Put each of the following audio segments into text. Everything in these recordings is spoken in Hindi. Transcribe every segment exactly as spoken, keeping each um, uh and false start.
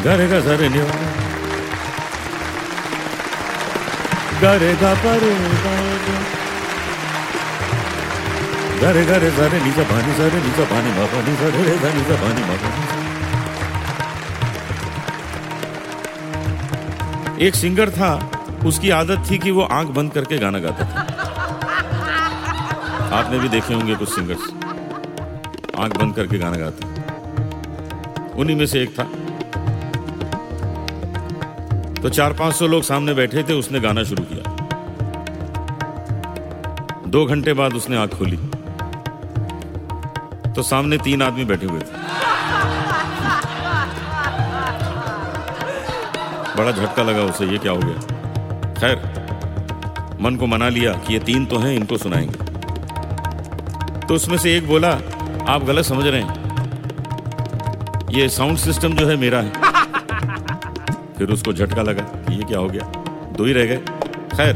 गरे गा सरे नि गरे गा परे गरे गरे सरे नि सा पानी सरे नि सा पानी मा पानी सरे रे सा नि सा पानी मा पानी। एक सिंगर था, उसकी आदत थी कि वो आंख बंद करके गाना गाता था। आपने भी देखे होंगे कुछ सिंगर्स आंख बंद करके गाना गाते, उन्हीं में से एक था। तो चार पांच सौ लोग सामने बैठे थे, उसने गाना शुरू किया। दो घंटे बाद उसने आंख खोली तो सामने तीन आदमी बैठे हुए थे। बड़ा झटका लगा उसे, ये क्या हो गया। खैर, मन को मना लिया कि ये तीन तो हैं, इनको सुनाएंगे। तो उसमें से एक बोला, आप गलत समझ रहे हैं, ये साउंड सिस्टम जो है मेरा है। फिर उसको झटका लगा कि ये क्या हो गया, दो ही रह गए। खैर,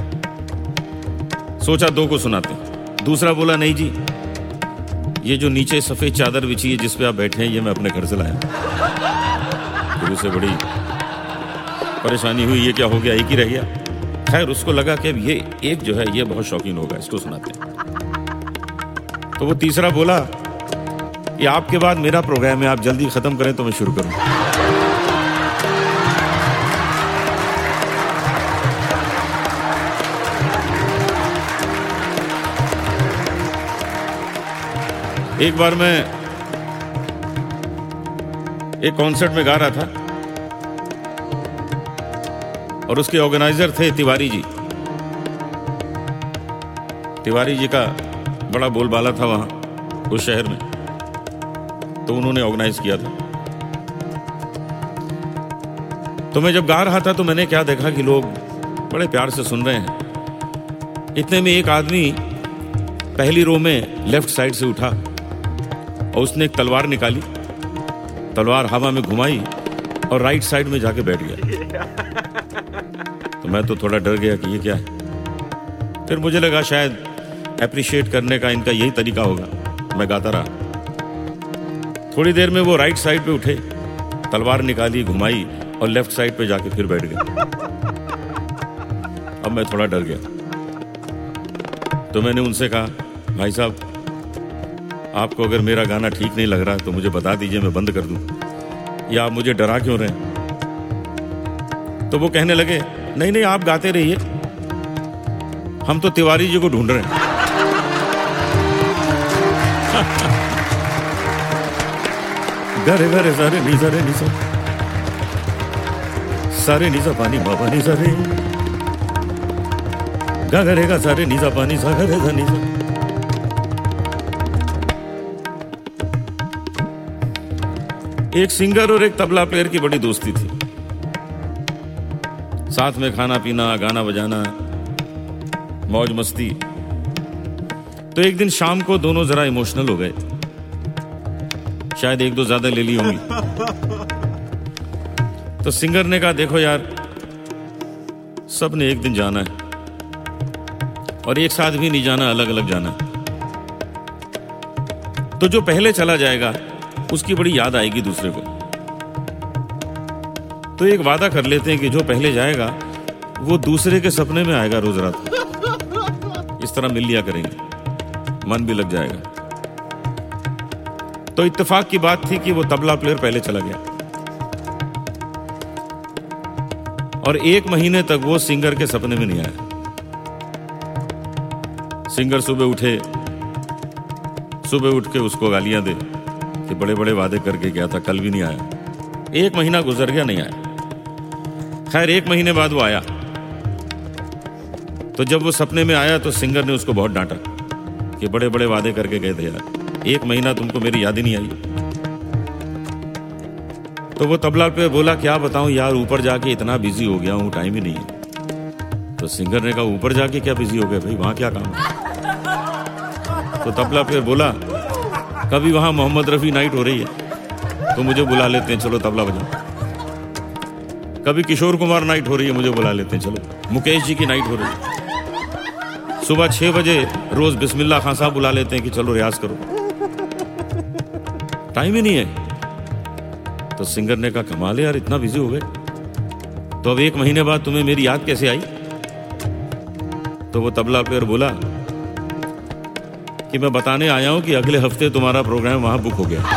सोचा दो को सुनाते। दूसरा बोला, नहीं जी, ये जो नीचे सफेद चादर बिछी है जिस पे आप बैठे हैं, ये मैं अपने घर से लाया। फिर उसे बड़ी परेशानी हुई, ये क्या हो गया, एक ही रह गया। खैर, उसको लगा कि ये एक जो है ये बहुत शौकीन होगा, इसको सुनाते हैं। तो वो तीसरा बोला, ये आपके बाद मेरा प्रोग्राम है, आप जल्दी खत्म करें तो मैं शुरू करूं। एक बार मैं एक कॉन्सर्ट में गा रहा था और उसके ऑर्गेनाइजर थे तिवारी जी। तिवारी जी का बड़ा बोलबाला था वहां उस शहर में, तो उन्होंने ऑर्गेनाइज किया था। तो मैं जब गा रहा था तो मैंने क्या देखा कि लोग बड़े प्यार से सुन रहे हैं। इतने में एक आदमी पहली रो में लेफ्ट साइड से उठा और उसने एक तलवार निकाली, तलवार हवा में घुमाई और राइट साइड में जाके बैठ गया। तो मैं तो थोड़ा डर गया कि ये क्या है। फिर मुझे लगा शायद अप्रिशिएट करने का इनका यही तरीका होगा। मैं गाता रहा। थोड़ी देर में वो राइट साइड पे उठे, तलवार निकाली, घुमाई और लेफ्ट साइड पे जाके फिर बैठ गए। अब मैं थोड़ा डर गया। तो मैंने उनसे कहा, भाई साहब, आपको अगर मेरा गाना ठीक नहीं लग रहा तो मुझे बता दीजिए, मैं बंद कर दूं, या आप मुझे डरा क्यों रहे हैं। तो वो कहने लगे, नहीं नहीं आप गाते रहिए, हम तो तिवारी जी को ढूंढ रहे हैं। गरे गरे सारे नी सारे नी सा सारे नी सा पानी बाबा नी सारे गा गरे गा सारे नी सा पानी सा गरे सा नी सा। एक सिंगर और एक तबला प्लेयर की बड़ी दोस्ती थी। साथ में खाना पीना, गाना बजाना, मौज मस्ती। तो एक दिन शाम को दोनों जरा इमोशनल हो गए, शायद एक दो ज्यादा ले ली होंगी। तो सिंगर ने कहा, देखो यार, सब ने एक दिन जाना है और एक साथ भी नहीं जाना, अलग अलग जाना है। तो जो पहले चला जाएगा उसकी बड़ी याद आएगी दूसरे को। तो एक वादा कर लेते हैं कि जो पहले जाएगा वो दूसरे के सपने में आएगा रोज रात को। इस तरह मिल लिया करेंगे, मन भी लग जाएगा। तो इत्तेफाक की बात थी कि वो तबला प्लेयर पहले चला गया और एक महीने तक वो सिंगर के सपने में नहीं आया। सिंगर सुबह उठे, सुबह उठ के उसको गालियां दे कि बड़े बड़े वादे करके गया था, कल भी नहीं आया। एक महीना गुजर गया, नहीं आया। खैर, एक महीने बाद वो आया। तो जब वो सपने में आया तो सिंगर ने उसको बहुत डांटा कि बड़े बड़े वादे करके गए थे यार, एक महीना तुमको मेरी याद ही नहीं आई। तो वो तबला पे बोला, क्या बताऊं यार, ऊपर जाके इतना बिजी हो गया हूं, टाइम ही नहीं है। तो सिंगर ने कहा, ऊपर जाके क्या बिजी हो गए भाई, वहां क्या काम है। तो तबला पे बोला, कभी वहां मोहम्मद रफी नाइट हो रही है तो मुझे बुला लेते हैं, चलो तबला बजाओ। कभी किशोर कुमार नाइट हो रही है, मुझे बुला लेते हैं, चलो। मुकेश जी की नाइट हो रही है, सुबह छह बजे रोज बिस्मिल्लाह खान साहब बुला लेते हैं कि चलो रियाज करो, टाइम ही नहीं है। तो तो सिंगर ने कहा, कमाल है यार, इतना बिजी हो गए, तो अब एक महीने बाद तुम्हें मेरी याद कैसे आई? तो वो तबला प्लेयर बोला कि मैं बताने आया हूं कि अगले हफ्ते तुम्हारा प्रोग्राम वहां बुक हो गया।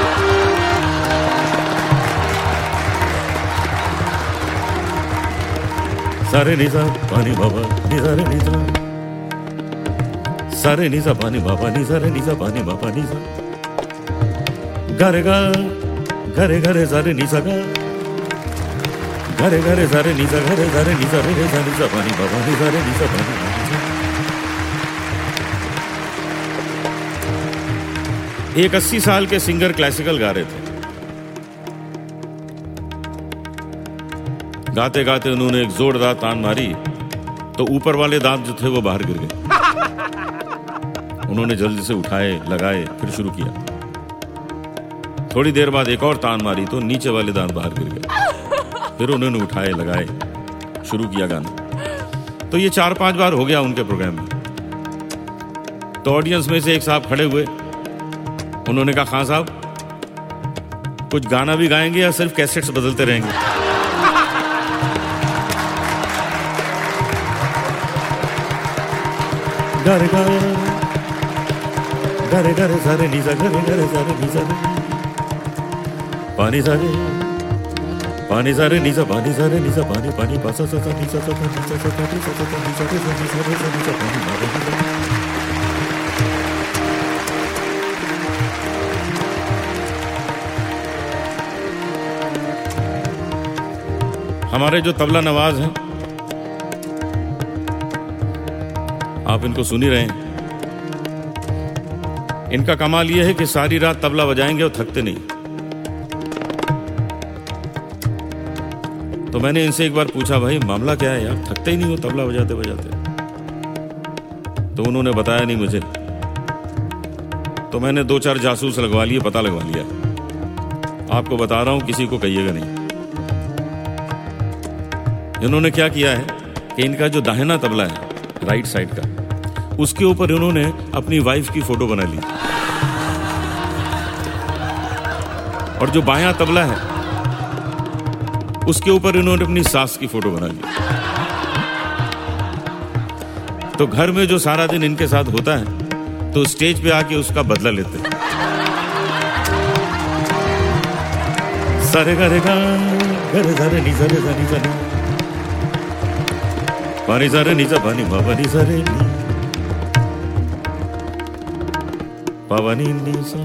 सारे निसा पानी बाबा निसा रे निसा, सारे निसा पानी बाबा निसा रे निसा पानी बाबा निसा, घरे गा घरे घरे सारे निसा गा, घरे घरे सारे निसा घरे सारे निसा रे निसा निसा पानी बाबा निसा रे निसा पानी बाबा निसा। एक अस्सी साल के सिंगर क्लासिकल गा रहे थे। गाते गाते उन्होंने एक जोरदार तान मारी तो ऊपर वाले दांत जो थे वो बाहर गिर गए। उन्होंने जल्दी से उठाए, लगाए, फिर शुरू किया। थोड़ी देर बाद एक और तान मारी तो नीचे वाले दांत बाहर गिर गए। फिर उन्होंने उठाए, लगाए, शुरू किया गाना। तो ये चार पांच बार हो गया उनके प्रोग्राम में। तो ऑडियंस में से एक साहब खड़े हुए, उन्होंने कहा, खान साहब कुछ गाना भी गाएंगे या सिर्फ कैसेट्स बदलते रहेंगे? घरे घरे घरे सारे निसा घरे घरे सारे निसा पानी सारे पानी सारे निसा पानी सारे निसा पानी पानी पासा सा सा निसा सा सा निसा सा सा निसा सा निसा सा निसा सा निसा निसा पानी बाबा। हमारे जो तबला नवाज हैं, आप इनको सुन ही रहे हैं। इनका कमाल यह है कि सारी रात तबला बजाएंगे और थकते नहीं। तो मैंने इनसे एक बार पूछा, भाई मामला क्या है यार, थकते ही नहीं हो तबला बजाते बजाते? तो उन्होंने बताया नहीं मुझे। तो मैंने दो चार जासूस लगवा लिए, पता लगवा लिया। आपको बता रहा हूं, किसी को कहिएगा नहीं। इन्होंने क्या किया है कि इनका जो दाहिना तबला है, राइट साइड का, उसके ऊपर इन्होंने अपनी वाइफ की फोटो बना ली, और जो बायां तबला है उसके ऊपर इन्होंने अपनी सास की फोटो बना ली। तो घर में जो सारा दिन इनके साथ होता है, तो स्टेज पे आके उसका बदला लेते हैं। सारे घरे घरे सारे नी सारे सारे सारे पानी सारे नीचा पानी बाबा नी सारे नी बाबा नी नीसा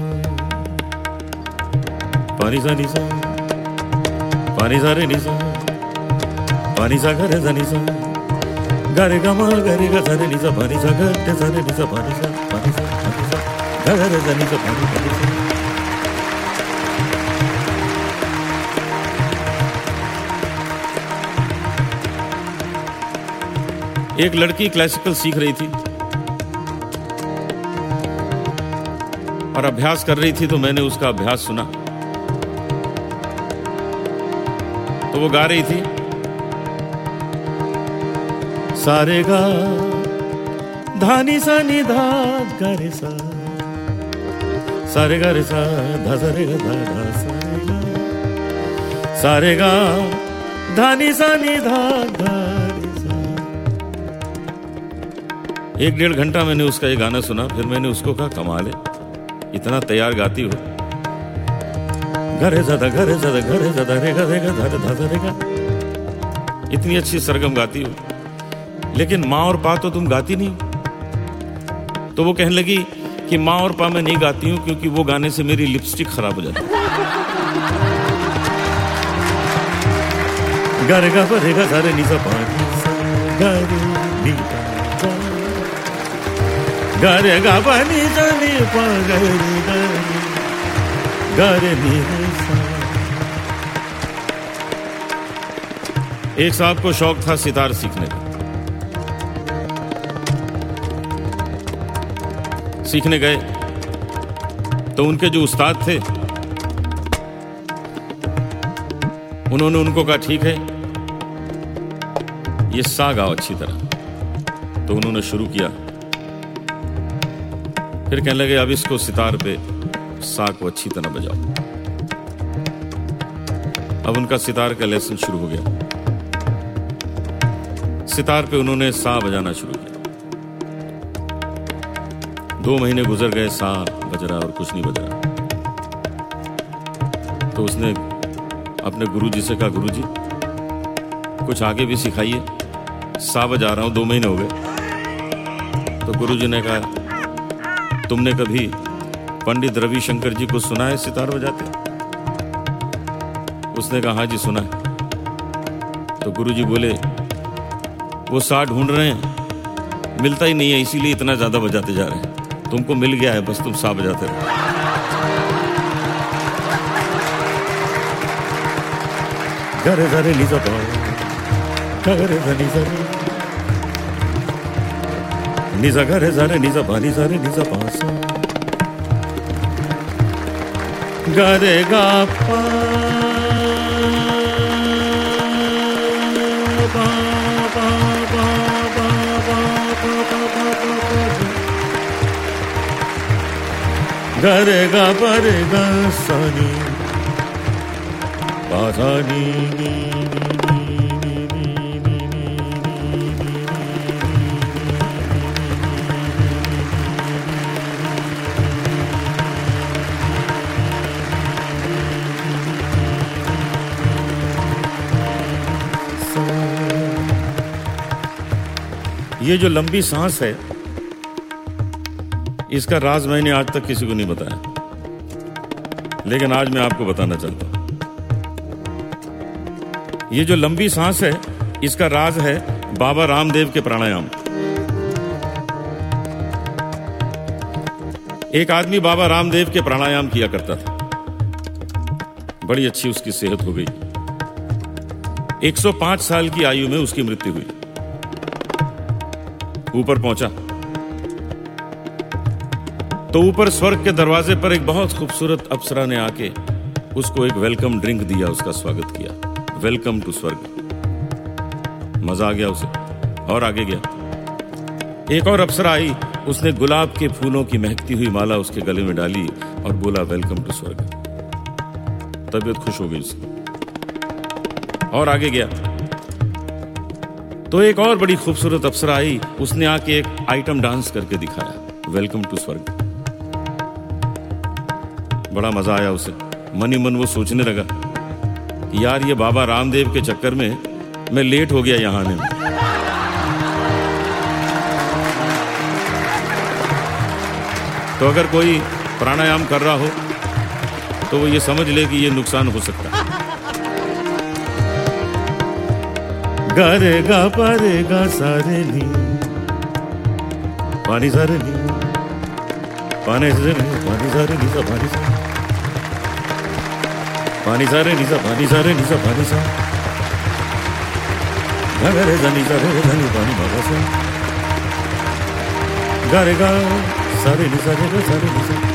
पानी सा नीसा पानी सारे नीसा पानी सा घरे सा नीसा घरे गमा घरे गा सारे नीसा पानी सा घरे सारे नीसा पानी सा पानी सा पानी सा घरे सा नीसा पानी पानी सा। एक लड़की क्लासिकल सीख रही थी और अभ्यास कर रही थी, तो मैंने उसका अभ्यास सुना। तो वो गा रही थी, सारे गा धानी सा नि धा गा रे सा, सारे गा रे सा धा सा रे गा धा धा सारे गा, सारे गा धानी सा नि धा गा रे सा। एक डेढ़ घंटा मैंने उसका ये गाना सुना। फिर मैंने उसको कहा, कमाल है, इतना तैयार गाती हो। घरे ज़्यादा घरे ज़्यादा घरे ज़्यादा रे गा रे गा धा धा धा रे गा, इतनी अच्छी सरगम गाती हो, लेकिन माँ और पा तो तुम गाती नहीं। तो वो कहने लगी कि माँ और पा मैं नहीं गाती हूँ क्योंकि वो गाने से मेरी लिपस्टिक खराब हो जाती है। गा रे गा रे गा सारे नीसा पानी गा रे नी गा रे गा पानी सा नी पा गा रे गा रे गा रे नी सा। एक साहब को शौक था सितार सीखने का। सीखने गए तो उनके जो उस्ताद थे उन्होंने उनको कहा, ठीक है ये सा गाओ अच्छी तरह। तो उन्होंने शुरू किया। फिर कहने लगे, अब इसको सितार पे सा को अच्छी तरह बजाओ। अब उनका सितार का लेसन शुरू हो गया। सितार पे उन्होंने सा बजाना शुरू किया। दो महीने गुजर गए, सा बज रहा और कुछ नहीं बज रहा। तो उसने अपने गुरुजी से कहा, गुरुजी कुछ आगे भी सिखाइए, सा बजा रहा हूं, दो महीने हो गए। तो गुरुजी ने कहा, तुमने कभी पंडित रविशंकर जी को सुना है सितार बजाते? उसने कहा, हाँ जी सुना है। तो गुरुजी बोले, वो सा ढूंढ रहे हैं, मिलता ही नहीं है, इसीलिए इतना ज्यादा बजाते जा रहे हैं। तुमको मिल गया है, बस तुम सा बजाते रहो। गरे गरे नीचा पा, गरे गरे नीचा नीचा गरे गरे नीचा पा, नीचा रे नीचा पा सा, गरे गा पा पा पा पा पा पा गरे गा परे गा सा नी पा सा नी नी ये जो लंबी सांस है, इसका राज मैंने आज तक किसी को नहीं बताया, लेकिन आज मैं आपको बताना चाहता हूं। ये जो लंबी सांस है, इसका राज है बाबा रामदेव के प्राणायाम। एक आदमी बाबा रामदेव के प्राणायाम किया करता था, बड़ी अच्छी उसकी सेहत हो गई। एक सौ पांच साल की आयु में उसकी मृत्यु हुई। ऊपर पहुंचा तो ऊपर स्वर्ग के दरवाजे पर एक बहुत खूबसूरत अप्सरा ने आके उसको एक वेलकम ड्रिंक दिया, उसका स्वागत किया, वेलकम टू स्वर्ग। मजा आ गया उसे और आगे गया। एक और अप्सरा आई, उसने गुलाब के फूलों की महकती हुई माला उसके गले में डाली और बोला, वेलकम टू स्वर्ग। तबीयत खुश हो गई उसकी और आगे गया तो एक और बड़ी खूबसूरत अप्सरा आई, उसने आके एक आइटम डांस करके दिखाया, वेलकम टू स्वर्ग। बड़ा मजा आया उसे। मन ही मन वो सोचने लगा कि यार ये बाबा रामदेव के चक्कर में मैं लेट हो गया यहां आने में। तो अगर कोई प्राणायाम कर रहा हो तो वो ये समझ ले कि ये नुकसान हो सकता है। गरे गा परे गा सारे नी पानी सारे नी पानी सारे नी पानी सारे नी सा पानी सा पानी सारे नी सा पानी सारे नी सा पानी सा गरे गा नी सारे गा नी पानी बाबा सा गरे गा सारे नी सारे गा सारे नी सा।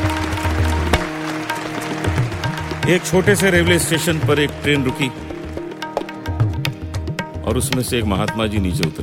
एक छोटे से रेलवे स्टेशन पर एक ट्रेन रुकी और उसमें से एक महात्मा जी नीचे उतरे।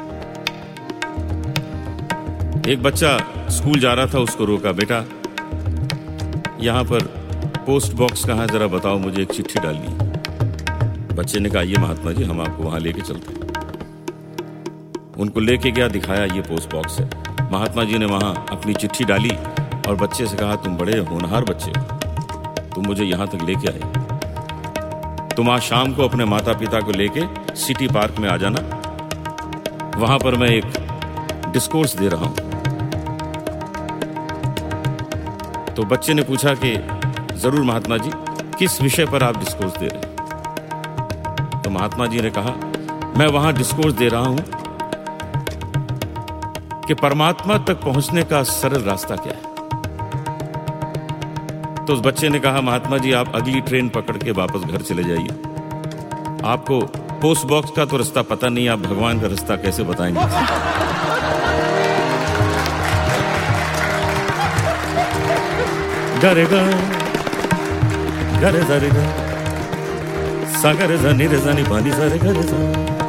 एक बच्चा स्कूल जा रहा था, उसको रोका, बेटा यहां पर पोस्ट बॉक्स कहां, जरा बताओ मुझे, एक चिट्ठी डालनी है। बच्चे ने कहा, ये महात्मा जी हम आपको वहां लेके चलते हैं। उनको लेके गया, दिखाया ये पोस्ट बॉक्स है। महात्मा जी ने वहां अपनी चिट्ठी डाली और बच्चे से कहा, तुम बड़े होनहार बच्चे हो, तुम मुझे यहां तक लेके आए, तुम आज शाम को अपने माता पिता को लेके सिटी पार्क में आ जाना, वहां पर मैं एक डिस्कोर्स दे रहा हूं। तो बच्चे ने पूछा कि जरूर महात्मा जी, किस विषय पर आप डिस्कोर्स दे रहे हैं? तो महात्मा जी ने कहा, मैं वहां डिस्कोर्स दे रहा हूं कि परमात्मा तक पहुंचने का सरल रास्ता क्या है। तो उस बच्चे ने कहा, महात्मा जी आप अगली ट्रेन पकड़ के वापस घर चले जाइए, आपको पोस्ट बॉक्स का तो रास्ता पता नहीं, आप भगवान का रास्ता कैसे बताएंगे? गरे गा गरे रे गा सागर जनी रे जनी पानी सारे गरे सा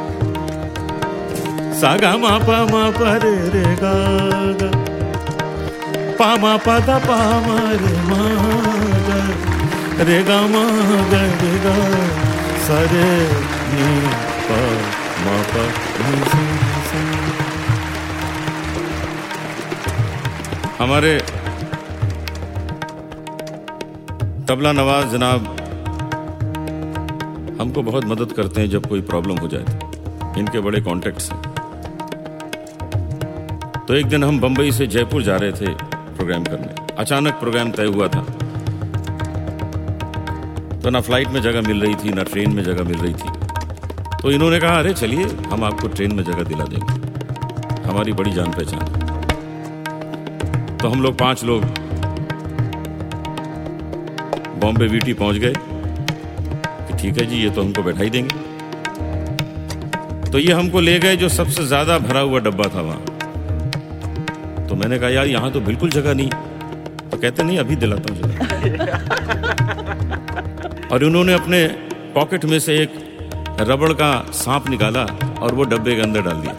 सागा मा पा मा पा रे रे गा गा पा मा पा दा पा मा रे मा गा रे गा मा गा रे गा सारे नी पा मा पा नी सा सा। हमारे तबला नवाज जनाब हमको बहुत मदद करते हैं जब कोई प्रॉब्लम हो जाए तो। इनके बड़े कॉन्टेक्ट्स हैं। तो एक दिन हम बंबई से जयपुर जा रहे थे प्रोग्राम करने। अचानक प्रोग्राम तय हुआ था, तो ना फ्लाइट में जगह मिल रही थी ना ट्रेन में जगह मिल रही थी। तो इन्होंने कहा अरे चलिए हम आपको ट्रेन में जगह दिला देंगे, हमारी बड़ी जान पहचान। तो हम लोग पांच लोग बॉम्बे वीटी पहुंच गए कि ठीक है जी ये तो हमको बैठा ही देंगे। तो ये हमको ले गए जो सबसे ज्यादा भरा हुआ डब्बा था वहां। तो मैंने कहा यार यहां तो बिल्कुल जगह नहीं। तो कहते नहीं अभी दिलाता हूं जगह। और उन्होंने अपने पॉकेट में से एक रबड़ का सांप निकाला और वो डब्बे के अंदर डाल दिया।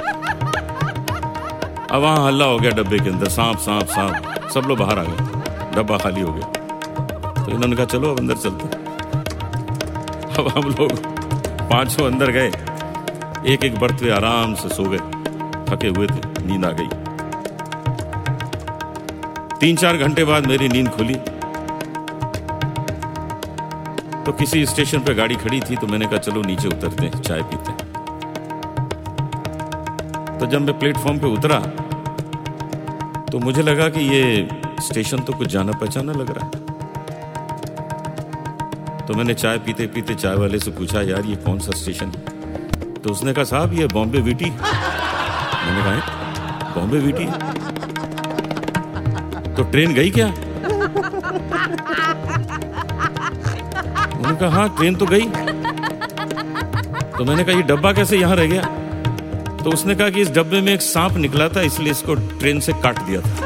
अब वहां हल्ला हो गया डब्बे के अंदर, सांप सांप सांप। सब लोग बाहर आ गए, डब्बा खाली हो गया। तो इन्होंने कहा चलो अब अंदर चलते। अब हम लोग पांचों अंदर गए, एक एक बर्थ पे आराम से सो गए। थके हुए थे, नींद आ गई। तीन चार घंटे बाद मेरी नींद खुली तो किसी स्टेशन पे गाड़ी खड़ी थी। तो मैंने कहा चलो नीचे उतरते हैं, चाय पीते हैं। तो जब मैं प्लेटफॉर्म पे उतरा तो मुझे लगा कि ये स्टेशन तो कुछ जाना पहचाना लग रहा है। तो मैंने चाय पीते पीते चाय वाले से पूछा यार ये कौन सा स्टेशन है? तो उसने कहा साहब ये बॉम्बे वीटी। मैंने कहा बॉम्बे वीटी? तो ट्रेन गई क्या? उन्होंने कहा हाँ ट्रेन तो गई। तो मैंने कहा ये डब्बा कैसे यहां रह गया? तो उसने कहा कि इस डब्बे में एक सांप निकला था इसलिए इसको ट्रेन से काट दिया था।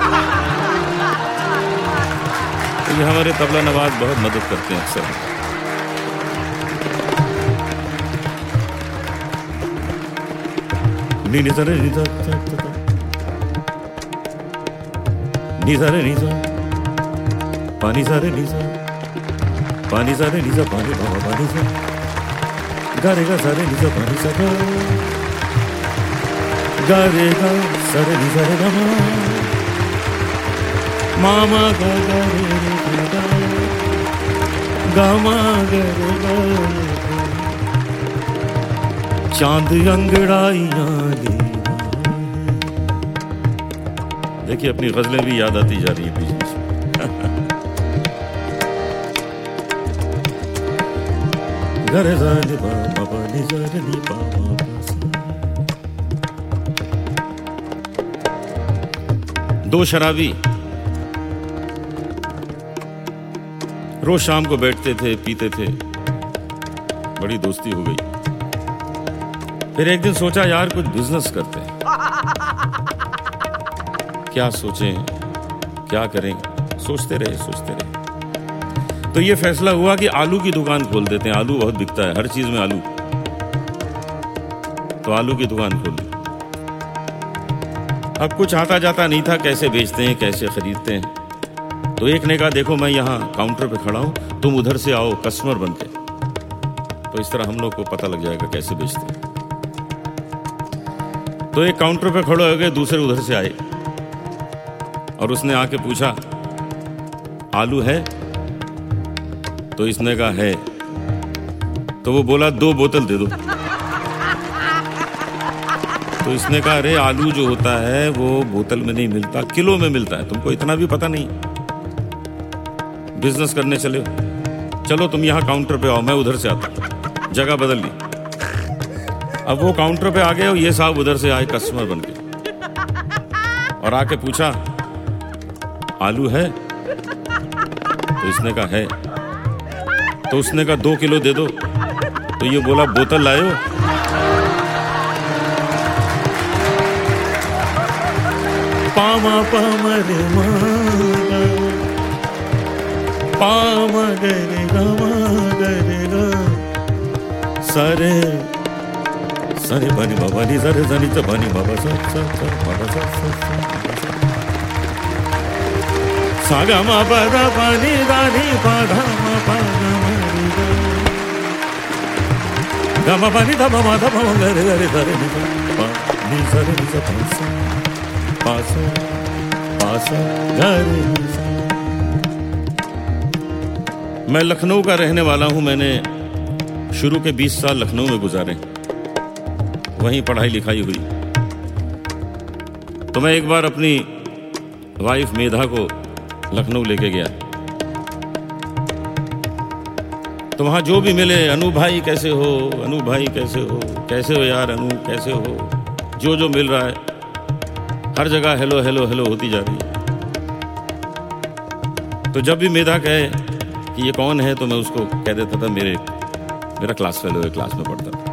तो ये हमारे तबला नवाज बहुत मदद करते हैं अक्सर। नी नी सारे नी सा नी सारे नी सा पानी सारे नी सा पानी सारे नी सा पानी बाबा पानी सा गा रे गा सारे नी सा पानी सा गा गा रे गा सारे नी सारे गा मामा गा गा रे रे गा गा मा गा रे गा। चांद अंगड़ाइयां ले। देखिए अपनी गजलें भी याद आती जा रही है बीच बीच। गरे जाने बाबा पानी जाने बाबा। दो शराबी रोज शाम को बैठते थे, पीते थे, बड़ी दोस्ती हो गई। फिर एक दिन सोचा यार कुछ बिजनेस करते हैं। क्या सोचें, क्या करें, सोचते रहे सोचते रहे तो ये फैसला हुआ कि आलू की दुकान खोल देते हैं। आलू बहुत बिकता है, हर चीज में आलू। तो आलू की दुकान खोल दी। अब कुछ आता जाता नहीं था, कैसे बेचते हैं, कैसे खरीदते हैं। तो एक ने कहा देखो मैं यहाँ काउंटर पे खड़ा हूं, तुम उधर से आओ कस्टमर बन के। तो इस तरह हम लोग को पता लग जाएगा कैसे बेचते हैं। तो एक काउंटर पे खड़े हो गए, दूसरे उधर से आए और उसने आके पूछा आलू है? तो इसने कहा है। तो वो बोला दो बोतल दे दो। तो इसने कहा अरे आलू जो होता है वो बोतल में नहीं मिलता, किलो में मिलता है, तुमको इतना भी पता नहीं? बिजनेस करने चले हो, चलो तुम यहाँ काउंटर पे आओ, मैं उधर से आता। जगह बदल ली। अब वो काउंटर पे आ गए और ये साहब उधर से आए कस्टमर बन के और आके पूछा आलू है? तो इसने कहा है। तो उसने कहा दो किलो दे दो। तो ये बोला बोतल लाए हो? पामा पामा रे मा पामा गे रे गा मा गे रे गा सारे सारे बानी बाबा नी सारे जानी चा बानी बाबा सा सा सा बाबा सा सा सा सागा मा पादा पानी दानी पादा मा पादा मा रे गा गम पानी धा मा धा मा गा रे गा रे धा रे नि सा पा नि सा रे नि सा पा सा पा सा पा सा गा रे नि सा। मैं लखनऊ का रहने वाला हूं। मैंने शुरू के बीस साल लखनऊ में गुजारे, वहीं पढ़ाई लिखाई हुई। तो मैं एक बार अपनी वाइफ मेधा को लखनऊ लेके गया, तो वहां जो भी मिले, अनु भाई कैसे हो, अनु भाई कैसे हो, कैसे हो यार अनु, कैसे हो, जो जो मिल रहा है हर जगह हेलो हेलो हेलो होती जा रही है। तो जब भी मेधा कहे कि ये कौन है, तो मैं उसको कह देता था मेरे मेरा क्लास फेलो है, क्लास में पढ़ता था।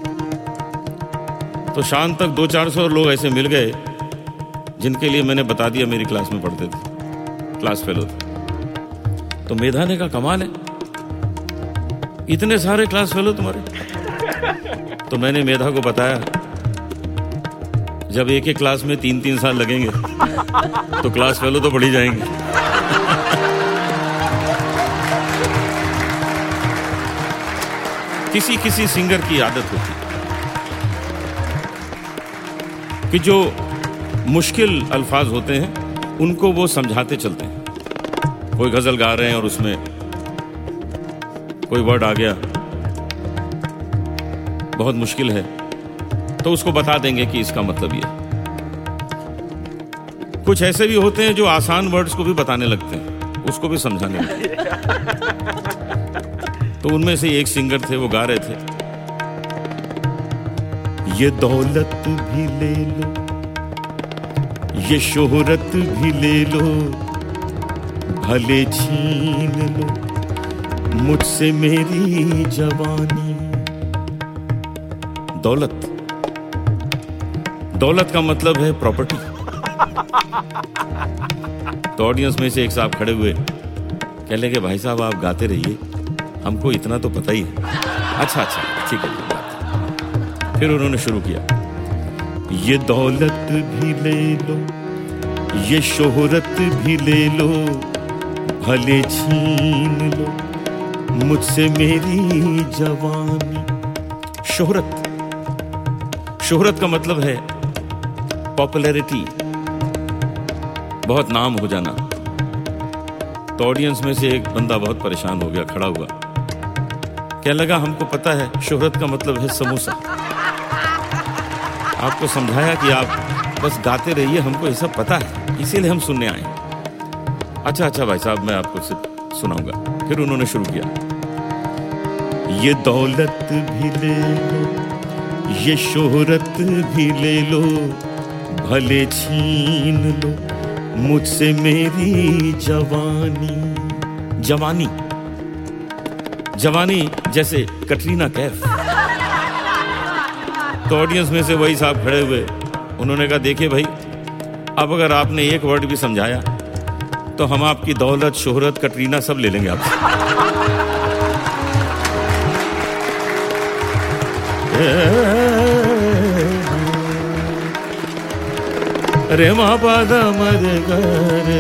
तो शाम तक दो चार सौ लोग ऐसे मिल गए जिनके लिए मैंने बता दिया मेरी क्लास में पढ़ते थे, क्लास फेलो थे। तो मेधा ने कहा कमाल है, इतने सारे क्लास फेलो तुम्हारे। तो मैंने मेधा को बताया जब एक एक क्लास में तीन तीन साल लगेंगे तो क्लास फेलो तो बढ़ ही जाएंगे। किसी किसी सिंगर की आदत होती है कि जो मुश्किल अल्फाज होते हैं उनको वो समझाते चलते हैं। कोई गजल गा रहे हैं और उसमें कोई वर्ड आ गया बहुत मुश्किल है, तो उसको बता देंगे कि इसका मतलब ये। कुछ ऐसे भी होते हैं जो आसान वर्ड्स को भी बताने लगते हैं, उसको भी समझाने लगते हैं। तो उनमें से एक सिंगर थे, वो गा रहे थे, ये दौलत भी ले लो, ये शोहरत भी ले लो, भले छीन लो मुझसे मेरी जवानी। दौलत, दौलत का मतलब है प्रॉपर्टी। तो ऑडियंस में से एक साहब खड़े हुए, कह लगे भाई साहब आप गाते रहिए, हमको इतना तो पता ही है। अच्छा अच्छा ठीक है। फिर उन्होंने शुरू किया, ये दौलत भी ले लो, ये शोहरत भी ले लो, भले छीन लो मुझसे मेरी जवानी। शोहरत, शोहरत का मतलब है पॉपुलैरिटी, बहुत नाम हो जाना। तो ऑडियंस में से एक बंदा बहुत परेशान हो गया, खड़ा हुआ, कहने लगा हमको पता है शोहरत का मतलब है समोसा। आपको समझाया कि आप बस गाते रहिए, हमको ये सब पता है, इसीलिए हम सुनने आए। अच्छा अच्छा भाई साहब मैं आपको सिर्फ सुनाऊंगा। फिर उन्होंने शुरू किया, ये दौलत भी ले लो, ये शोहरत भी ले लो, भले छीन लो मुझसे मेरी जवानी। जवानी, जवानी जैसे कटरीना कैफ। तो ऑडियंस में से वही साहब खड़े हुए, उन्होंने कहा देखिए भाई, अब अगर आपने एक वर्ड भी समझाया तो हम आपकी दौलत, शोहरत, कटरीना सब ले लेंगे आपसे। रे माँ पादा मर रे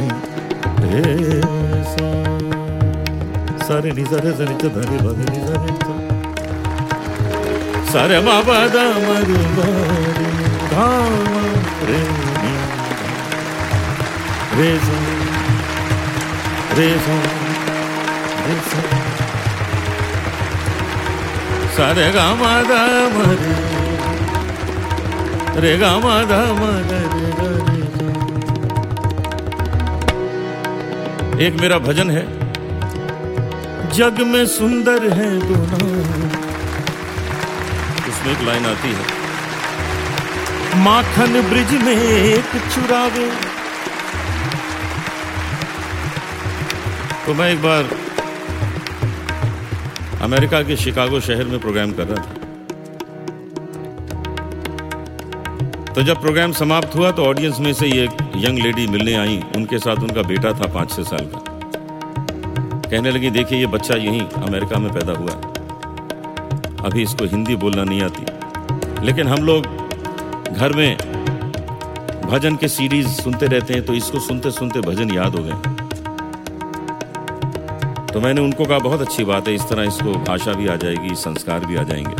सारे नि सारे सनि च धरे भगे नि सारे च सारे माँ पादा मर धाम रे नि रे सा रे सा रे सा सारे गा मा दा मर रे गा मा दा मर रे गा रे सा। एक मेरा भजन है, जग में सुंदर है दो नाम, उसमें एक लाइन आती है, माखन ब्रिज में एक चुरावे। तो मैं एक बार अमेरिका के शिकागो शहर में प्रोग्राम कर रहा था। तो जब प्रोग्राम समाप्त हुआ तो ऑडियंस में से ये यंग लेडी मिलने आई, उनके साथ उनका बेटा था पाँच छः साल का। कहने लगी देखिए ये बच्चा यहीं अमेरिका में पैदा हुआ है, अभी इसको हिंदी बोलना नहीं आती, लेकिन हम लोग घर में भजन के सीडीज सुनते रहते हैं, तो इसको सुनते सुनते भजन याद हो गए। तो मैंने उनको कहा बहुत अच्छी बात है, इस तरह इसको भाषा भी आ जाएगी, संस्कार भी आ जाएंगे।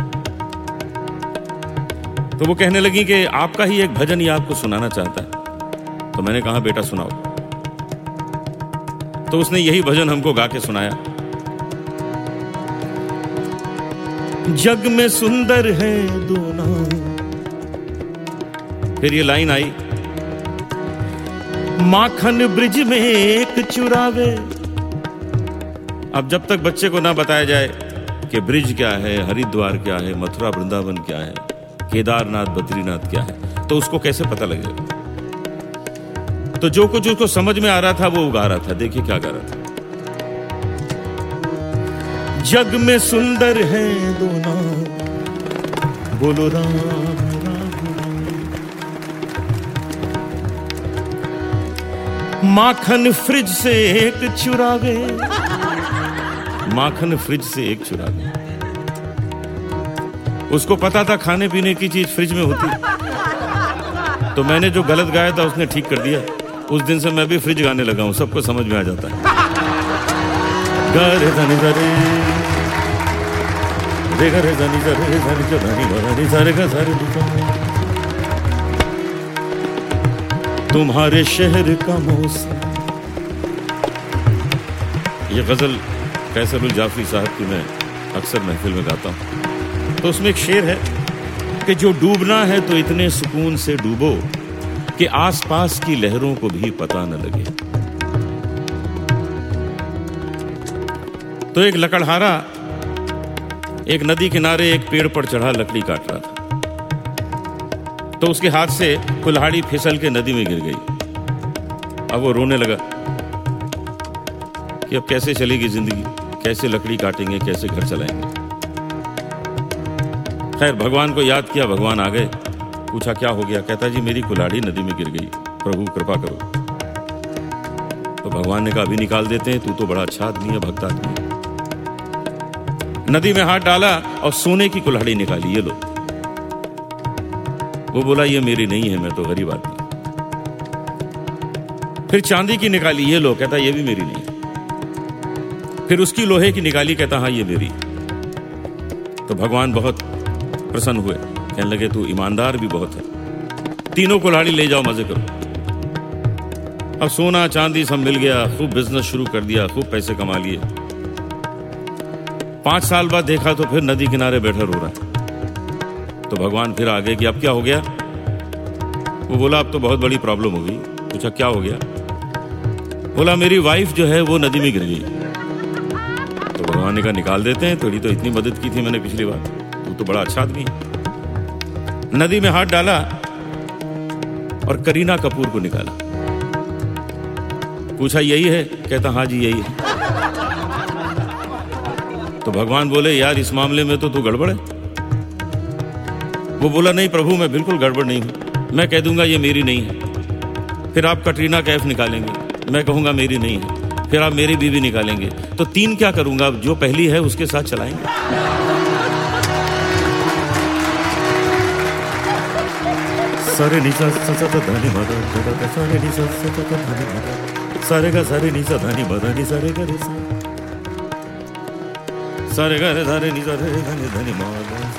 तो वो कहने लगी कि आपका ही एक भजन ये आपको सुनाना चाहता है। तो मैंने कहा बेटा सुनाओ। तो उसने यही भजन हमको गा के सुनाया। जग में सुंदर है दो नाम। फिर ये लाइन आई, माखन ब्रिज में एक चुरावे। अब जब तक बच्चे को ना बताया जाए कि ब्रिज क्या है, हरिद्वार क्या है, मथुरा वृंदावन क्या है, केदारनाथ बद्रीनाथ क्या है, तो उसको कैसे पता लगेगा। तो जो कुछ उसको समझ में आ रहा था वो गा रहा था। देखिए क्या गा रहा था। जग में सुंदर है दो नाम, बोलो राम राम राम। माखन फ्रिज से एक चुरावे, माखन फ्रिज से एक चुरावे। उसको पता था खाने पीने की चीज फ्रिज में होती, तो मैंने जो गलत गाया था उसने ठीक कर दिया। उस दिन से मैं भी फ्रिज गाने लगा हूं, सबको समझ में आ जाता है। गरे धनी गरे रे गरे धनी गरे धनी जो धनी धनी सारे का सारे तुम्हारे शहर का मौसम। ये गजल कैसरुल जाफरी साहब की मैं अक्सर महफिल में गाता हूं। तो उसमें एक शेर है कि जो डूबना है तो इतने सुकून से डूबो कि आसपास की लहरों को भी पता न लगे। तो एक लकड़हारा एक नदी किनारे एक पेड़ पर चढ़ा लकड़ी काट रहा था। तो उसके हाथ से कुल्हाड़ी फिसल के नदी में गिर गई। अब वो रोने लगा कि अब कैसे चलेगी जिंदगी, कैसे लकड़ी काटेंगे, कैसे घर चलाएंगे। खैर भगवान को याद किया, भगवान आ गए। पूछा क्या हो गया। कहता जी मेरी कुल्हाड़ी नदी में गिर गई, प्रभु कृपा करो। तो भगवान ने कहा अभी निकाल देते हैं, तू तो बड़ा अच्छा आदमी है, भक्त आदमी है। नदी में हाथ डाला और सोने की कुल्हाड़ी निकाली, ये लो। वो बोला ये मेरी नहीं है, मैं तो गरीब आदमी। फिर चांदी की निकाली, ये लो। कहता ये भी मेरी नहीं है। फिर उसकी लोहे की निकाली, कहता हाँ ये मेरी। तो भगवान बहुत प्रसन्न हुए, कहने लगे तू ईमानदार भी बहुत है, तीनों कुल्हाड़ी ले जाओ, मजे करो। अब सोना चांदी सब मिल गया, खूब बिजनेस शुरू कर दिया, खूब पैसे कमा लिए। पांच साल बाद देखा तो फिर नदी किनारे बैठा रो रहा है। तो भगवान फिर आ गए कि अब क्या हो गया। वो बोला अब तो बहुत बड़ी प्रॉब्लम हो गई। पूछा क्या हो गया। बोला मेरी वाइफ जो है वो नदी में गिर गई। तो भगवान ने कहा निकाल देते हैं, थोड़ी तो इतनी मदद की थी मैंने पिछली बार, तू तो बड़ा अच्छा आदमी है। नदी में हाथ डाला और करीना कपूर को निकाला। पूछा यही है। कहता हाँ जी यही है। तो भगवान बोले यार इस मामले में तो तू गड़बड़ है। वो बोला नहीं प्रभु मैं बिल्कुल गड़बड़ नहीं हूं, मैं कह दूंगा ये मेरी नहीं है। फिर आप कटरीना कैफ निकालेंगे, मैं कहूंगा मेरी नहीं है। फिर आप मेरी बीवी निकालेंगे, तो तीन क्या करूंगा, जो पहली है उसके साथ चलाएंगे। सारे नीचा सचा धनी मदद सारे नीचा सचा धनी मदद सारे का सारे नीचा धनी मदनी सारे का रे सारे गा रे सारे नीचा रे धनी धनी मदद।